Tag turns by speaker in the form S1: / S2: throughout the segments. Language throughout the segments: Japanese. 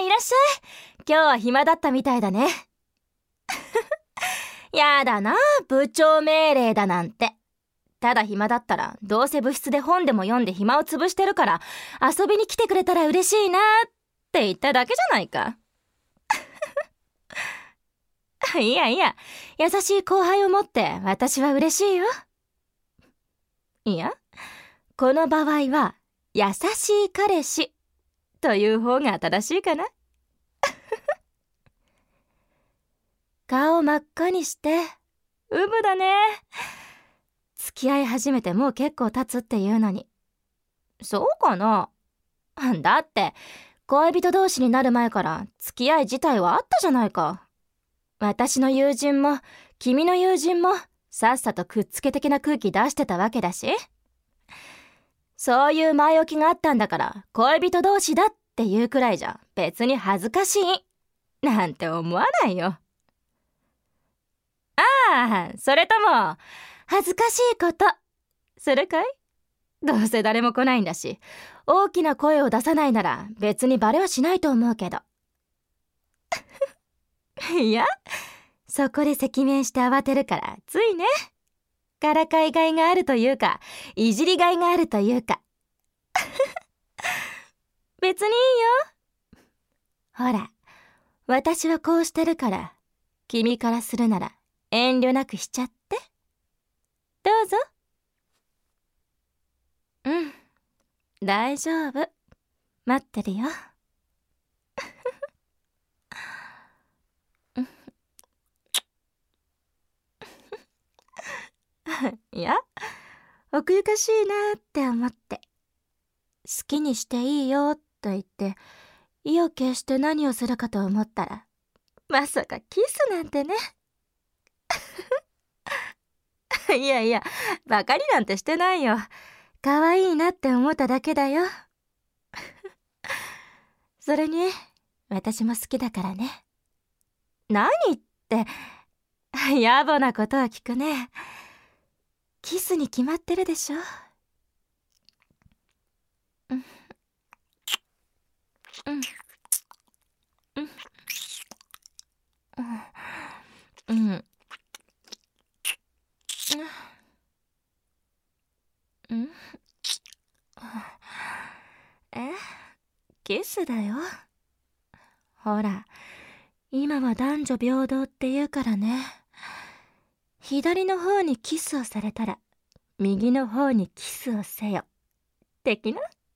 S1: いらっしゃい。今日は暇だったみたいだね。やだな、部長命令だなんて。ただ暇だったら、どうせ部室で本でも読んで暇を潰してるから、遊びに来てくれたら嬉しいなって言っただけじゃないか。いやいや、優しい後輩を持って私は嬉しいよ。いや、この場合は、優しい彼氏という方が正しいかな。顔真っ赤にして、うぶだね。付き合い始めてもう結構経つっていうのに。そうかな。だって、恋人同士になる前から付き合い自体はあったじゃないか。私の友人も、君の友人も、さっさとくっつけ的な空気出してたわけだし。そういう前置きがあったんだから、恋人同士だっていうくらいじゃ別に恥ずかしいなんて思わないよ。ああ、それとも恥ずかしいことするかい？どうせ誰も来ないんだし、大きな声を出さないなら別にバレはしないと思うけど。いや、そこで赤面して慌てるからついね。からかいがいがあるというか、いじりがいがあるというか。別にいいよ。ほら、私はこうしてるから、君からするなら遠慮なくしちゃって。どうぞ。うん、大丈夫。待ってるよ。いや、奥ゆかしいなって思って。好きにしていいよと言って、意を決して何をするかと思ったら、まさかキスなんてね。いやいや、バカになんてしてないよ。可愛いなって思っただけだよ。それに、私も好きだからね。何って、野暮なことを聞くね。キスに決まってるでしょ。うん、うん、うん、うん、うん、うん。え、キスだよ。ほら、今は男女平等って言うからね。左の方にキスをされたら、右の方にキスをせよ。的な。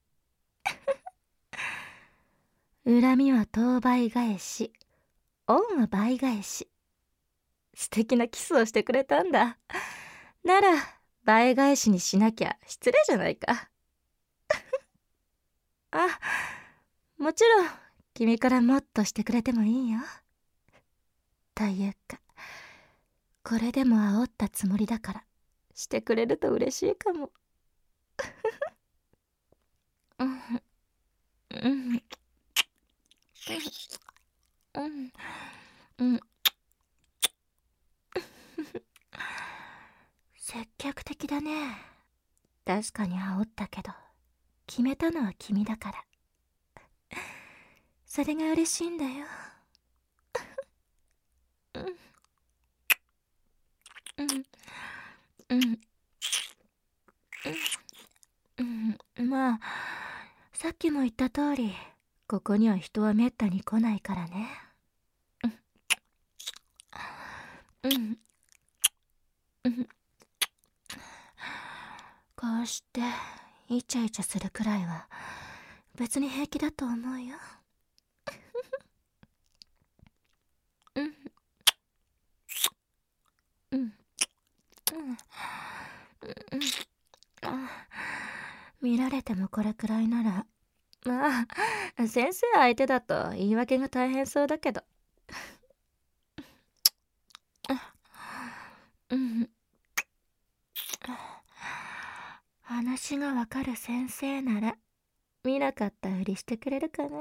S1: 恨みは当倍返し、恩は倍返し。素敵なキスをしてくれたんだ。なら、倍返しにしなきゃ失礼じゃないか。あ、もちろん、君からもっとしてくれてもいいよ。というか、これでも煽ったつもりだから、してくれると嬉しいかも。うん、うん、うん、うん。積極的だね。確かに煽ったけど、決めたのは君だから。それが嬉しいんだよ。うん、うん、うん、うん、うん。まあ、さっきも言った通り、ここには人はめったに来ないからね。うん、うん。こうしてイチャイチャするくらいは別に平気だと思うよ。うん、うん、うん、うん。あ、見られてもこれくらいなら、まあ先生相手だと言い訳が大変そうだけど。うん、話がわかる先生なら見なかったふりしてくれるかな。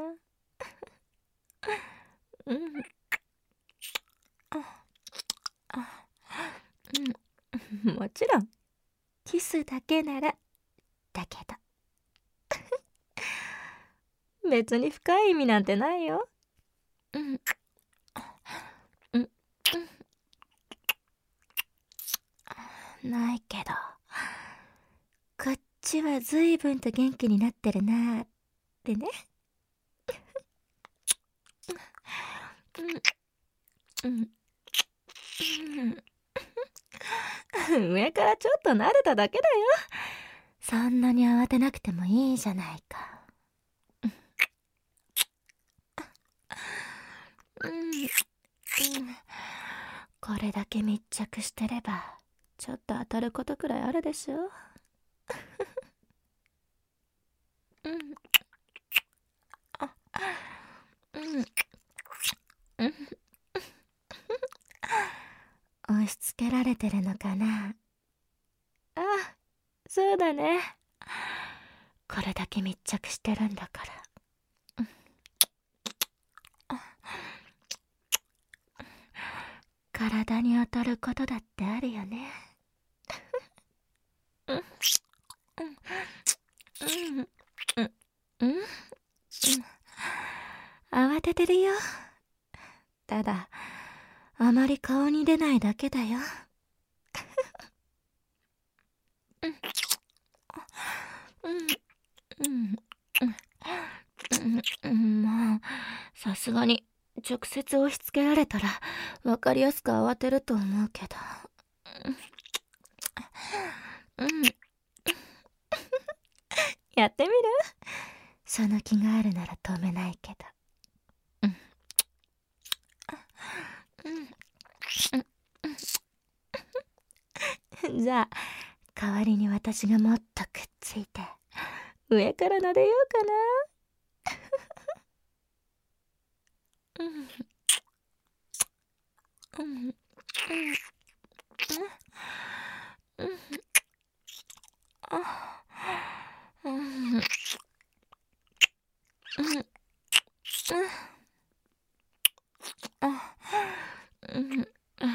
S1: うん、あ、うん、もちろんキスだけならだけど別に深い意味なんてないよ。 うん、うん、ないけど、こっちはずいぶんと元気になってるなーってね。うん、うん、上からちょっと撫でただけだよ。そんなに慌てなくてもいいじゃないか。うん、うん、これだけ密着してればちょっと当たることくらいあるでしょ。うん、あ、うん、うん、押し付けられてるのかな。あ、そうだね。これだけ密着してるんだから。体に当たることだってあるよね。うん、うん、うん、うん、慌ててるよ。ただ、あまり顔に出ないだけだよ。うん、うん、うん、まあ、さすがに直接押し付けられたら分かりやすく慌てると思うけど。うん、やってみる？その気があるなら止めないけど。うん、うん、じゃあ代わりに私がもっとくっついて上から撫でようかな。うん、うん、うん、うん、あ、うん、うん、うん、あ、うん、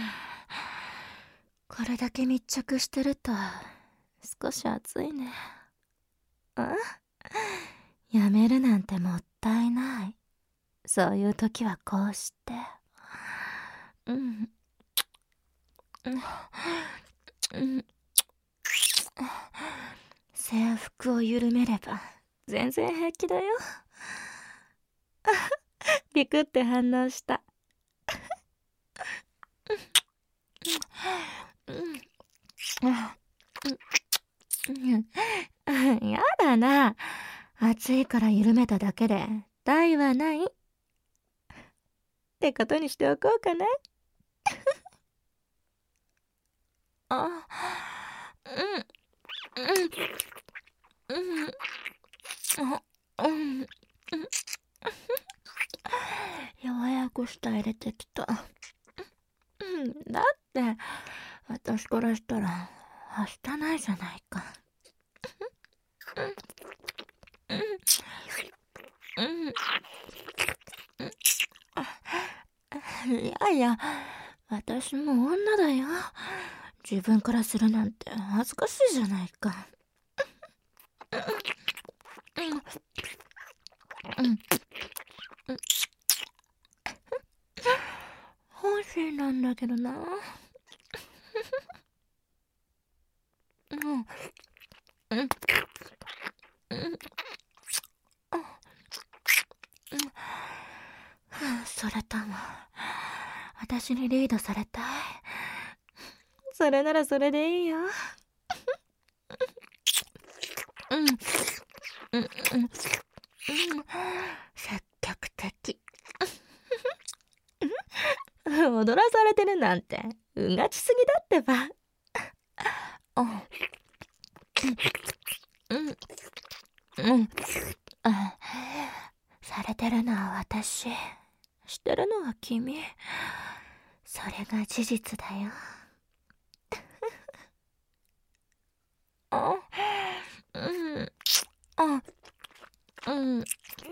S1: これだけ密着してると少し暑いね。あ、やめるなんてもったいない。そういう時はこうして、うん、うん、うん、制服を緩めれば全然平気だよ。ビクって反応した。うん、うん、やだな。暑いから緩めただけで害はないってことにしておこうかな。あ、うん、うん、うん、あ、うん、ようやく舌入れてきた。うん、だって私からしたらはしたないじゃないか。うん、うん、うん、いやいや、私も女だよ。自分からするなんて恥ずかしいじゃないか。うん、うん、本心なんだけどな。うん、うん、うん、それとも私にリードされたい？それならそれでいいよ。うん、うん、うん、うん、積極的。踊らされてるなんてうがちすぎだってば。うん、うん、うん、あ、されてるのは私、してるのは君。それが事実だよ。あ、うん、あ、うん、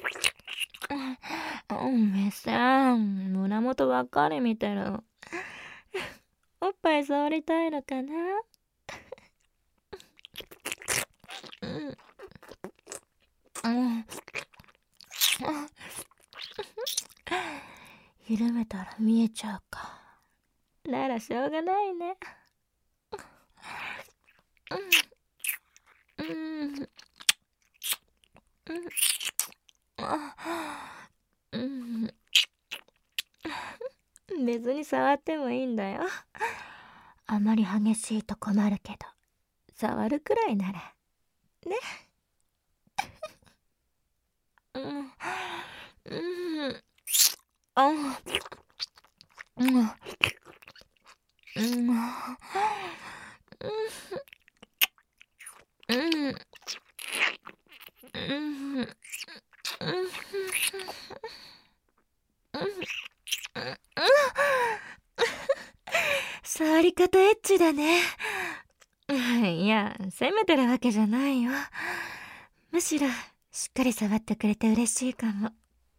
S1: うん、目線、胸元ばっかり見てる。おっぱい触りたいのかな？うん、うん、 緩めたら見えちゃうか。ならしょうがないね。うん。うん。別に触ってもいいんだよ。あまり激しいと困るけど、触るくらいならね。うん。うん。あ。うん。うん。うん。うん。うん。触り方エッチだね。いや、責めてるわけじゃないよ。むしろ、しっかり触ってくれて嬉しいかも。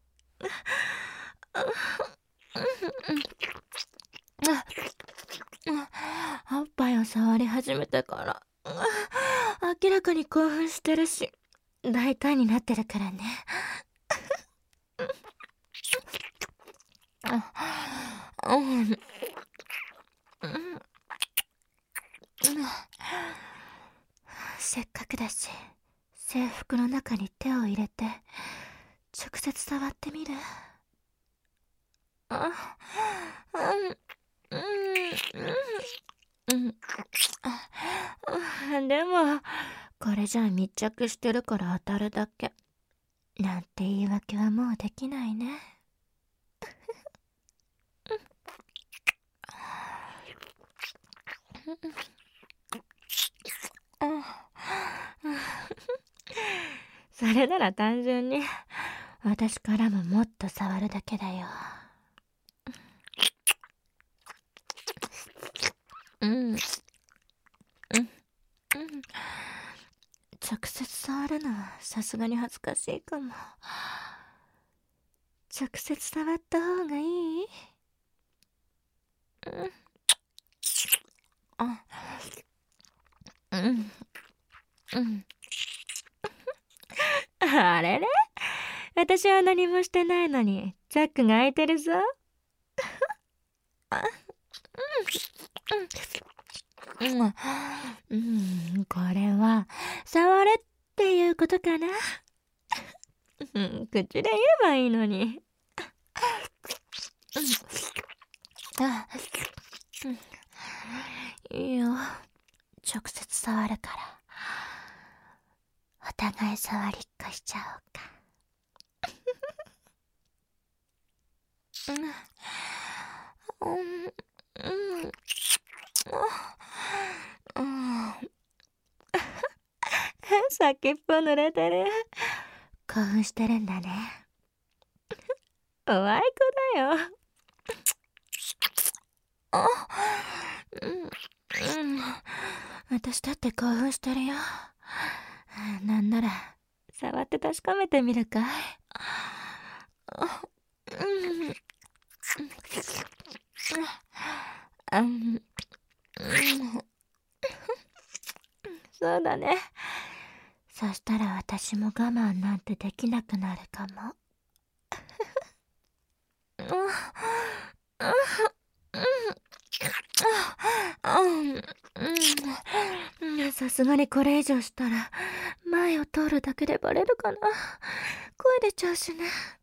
S1: おっぱいを触り始めてから明らかに興奮してるし、大胆になってるからね。せっかくだし、制服の中に手を入れて直接触ってみる。でもこれじゃ密着してるから当たるだけなんて言い訳はもうできないね。それなら単純に私からももっと触るだけだよ。直接触るのはさすがに恥ずかしいかも。直接触った方がいい？あれれ、私は何もしてないのにチャックが開いてるぞ。これは触れっていうことかな。口で言えばいいのに。いいよ、直接触るからお互い触りっこしちゃおうか。先っぽ濡れてる。興奮してるんだね。おあいこだよ。私だって興奮してるよ。なんなら触って確かめてみるかい？そうだね。そしたら私も我慢なんてできなくなるかも。さすがにこれ以上したら前を通るだけでバレるかな。声出ちゃうしね。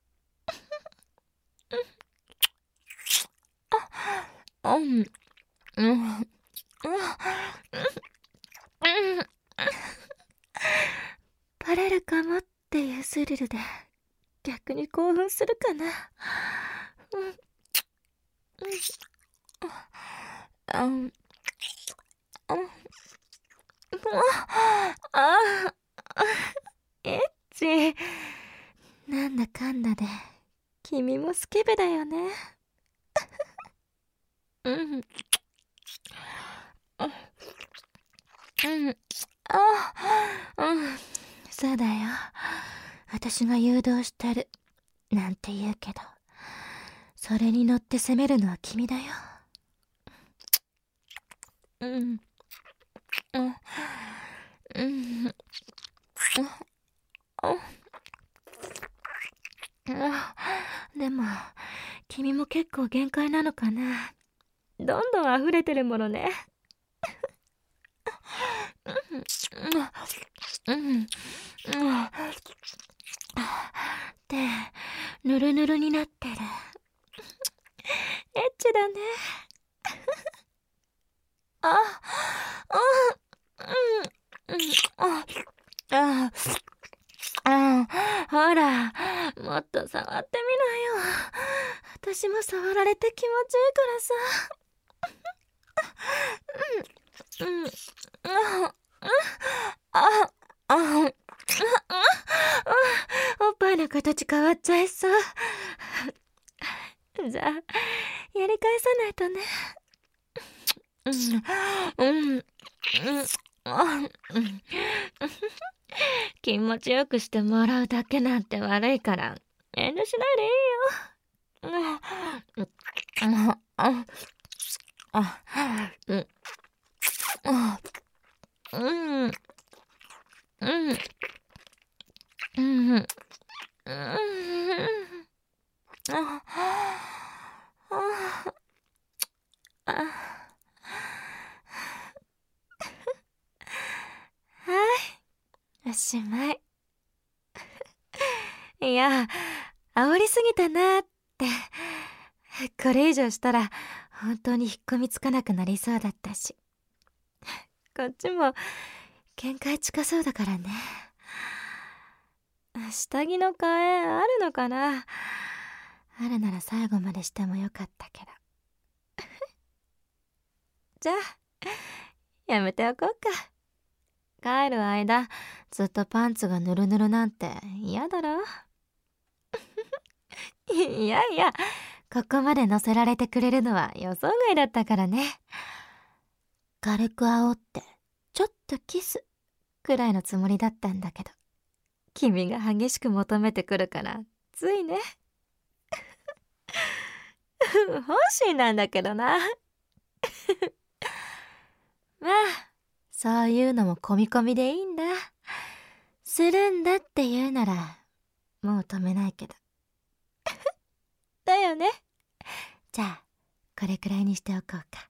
S1: バレるかもっていうスリルで逆に興奮するかな。エッチ。なんだかんだで君もスケベだよね。そうだよ。私が誘導してるなんて言うけど、それに乗って責めるのは君だよ。でも君も結構限界なのかな。どんどん溢れてるものね。手ぬるぬるになってる。エッチだね。あ、ほら、もっと触ってみなよ。私も触られて気持ちいいからさ。おっぱいの形変わっちゃいそう。じゃあ、やり返さないとね。気持ちよくしてもらうだけなんて悪いから遠慮しないでいいよ。おしまい。いや、煽りすぎたなって。これ以上したら本当に引っ込みつかなくなりそうだったし、こっちも限界近そうだからね。下着の替えあるのかな。あるなら最後までしてもよかったけど。じゃあやめておこうか。帰る間ずっとパンツがヌルヌルなんて嫌だろ。いやいや、ここまで乗せられてくれるのは予想外だったからね。軽く煽ってちょっとキスくらいのつもりだったんだけど、君が激しく求めてくるからついね。本心なんだけどな。まあそういうのも込み込みでいいんだ。するんだって言うならもう止めないけど。だよね。じゃあこれくらいにしておこうか。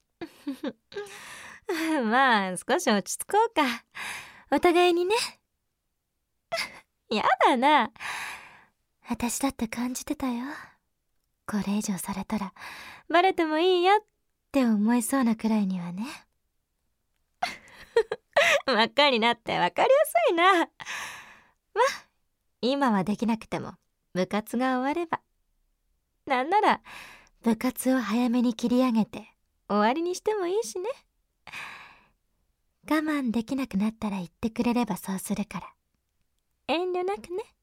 S1: まあ少し落ち着こうか、お互いにね。やだな。私だって感じてたよ。これ以上されたらバレてもいいよって思いそうなくらいにはね。真っ赤になって分かりやすいな。まあ今はできなくても部活が終われば、なんなら部活を早めに切り上げて終わりにしてもいいしね。我慢できなくなったら言ってくれればそうするから遠慮なくね。